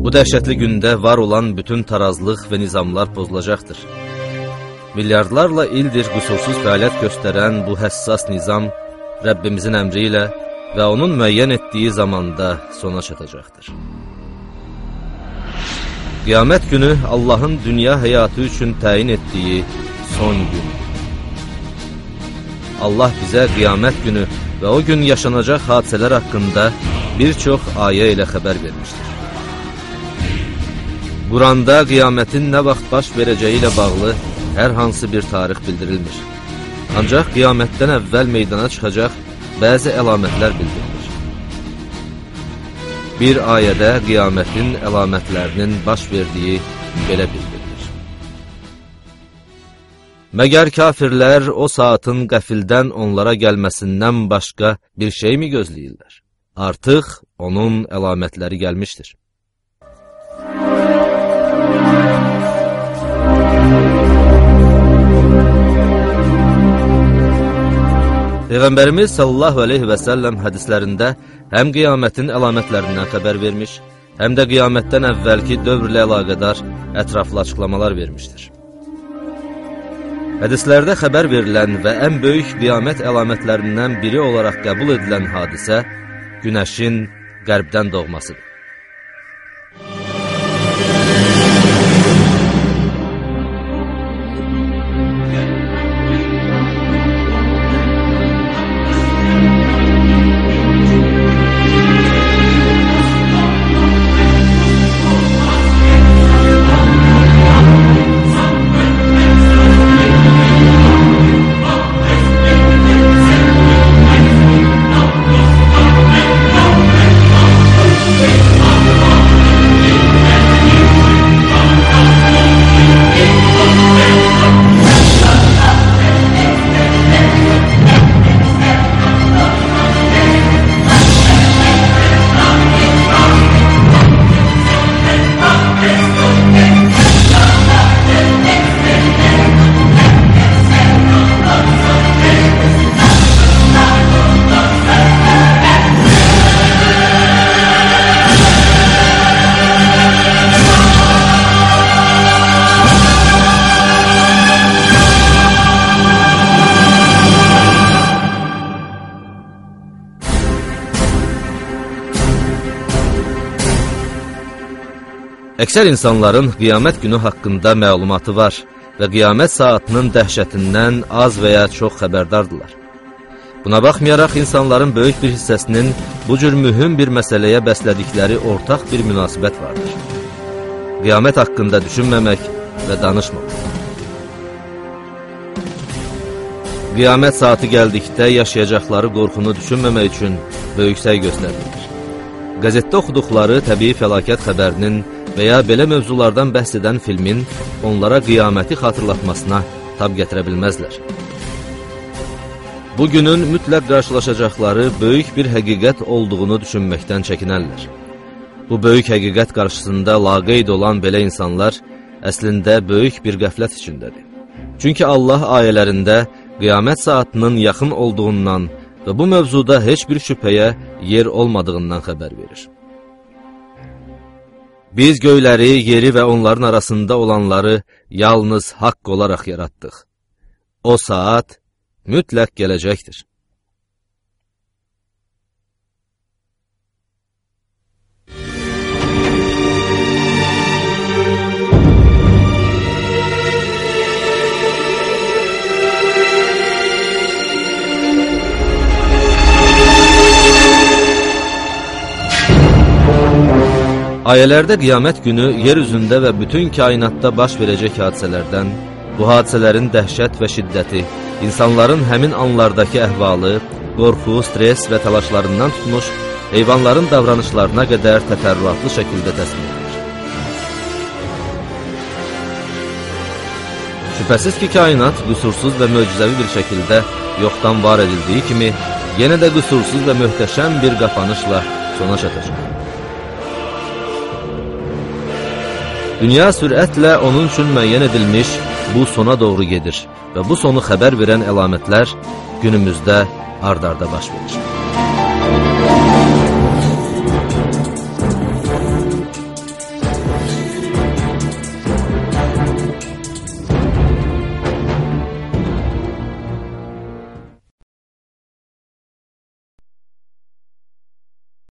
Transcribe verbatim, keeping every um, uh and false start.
Bu dəhşətli gündə var olan bütün tarazlıq və nizamlar pozulacaqdır. Milyardlarla ildir qüsursuz fəaliyyət göstərən bu həssas nizam Rəbbimizin əmri ilə və onun müəyyən etdiyi zamanda sona çatacaqdır. Qiyamət günü Allahın dünya həyatı üçün təyin etdiyi son gün. Allah bizə qiyamət günü və o gün yaşanacaq hadisələr haqqında bir çox ayə ilə xəbər vermişdir. Quranda qiyamətin nə vaxt baş verəcəyi ilə bağlı hər hansı bir tarix bildirilmir. Ancaq qiyamətdən əvvəl meydana çıxacaq bəzi əlamətlər bildirilir. Bir ayədə qiyamətin əlamətlərinin baş verdiyi belə bildirilir. Məgər kafirlər o saatın qəfildən onlara gəlməsindən başqa bir şey mi gözləyirlər? Artıq onun əlamətləri gəlmişdir. Peyğəmbərimiz sallallahu aleyhi və səlləm hədislərində həm qiyamətin əlamətlərindən xəbər vermiş, həm də qiyamətdən əvvəlki dövrlə əlaqədar ətraflı açıqlamalar vermişdir. Hədislərdə xəbər verilən və ən böyük qiyamət əlamətlərindən biri olaraq qəbul edilən hadisə günəşin qərbdən doğmasıdır. Əksər insanların qiyamət günü haqqında məlumatı var və qiyamət saatının dəhşətindən az və ya çox xəbərdardılar. Buna baxmayaraq, insanların böyük bir hissəsinin bu cür mühüm bir məsələyə bəslədikləri ortaq bir münasibət vardır. Qiyamət haqqında düşünməmək və danışmamaq. Qiyamət saati gəldikdə yaşayacaqları qorxunu düşünməmək üçün böyük səy göstərilir. Qəzetdə oxuduqları təbii fəlakət xəbərinin və ya belə mövzulardan bəhs edən filmin onlara qiyaməti xatırlatmasına tab gətirə bilməzlər. Bugünün mütləq qarşılaşacaqları böyük bir həqiqət olduğunu düşünməkdən çəkinərlər. Bu böyük həqiqət qarşısında laqeyd olan belə insanlar əslində böyük bir qəflət içindədir. Çünki Allah ayələrində qiyamət saatının yaxın olduğundan və bu mövzuda heç bir şübhəyə yer olmadığından xəbər verir. Biz göyləri, yeri və onların arasında olanları yalnız haqq olaraq yaratdıq. O saat mütləq gələcəkdir. Ayələrdə qiyamət günü yer üzündə və bütün kainatda baş verəcək hadisələrdən, bu hadisələrin dəhşət və şiddəti, insanların həmin anlardakı əhvalı, qorxu, stres və təlaşlarından tutmuş, heyvanların davranışlarına qədər təfərrüatlı şəkildə təsvir edilir. Şübhəsiz ki, kainat qüsursuz və möcüzəvi bir şəkildə yoxdan var edildiyi kimi, yenə də qüsursuz və möhtəşəm bir qapanışla sona çatacaq. Dünya sürətlə onun üçün müəyyən edilmiş bu sona doğru gedir və bu sonu xəbər verən əlamətlər günümüzdə ard-arda baş verir.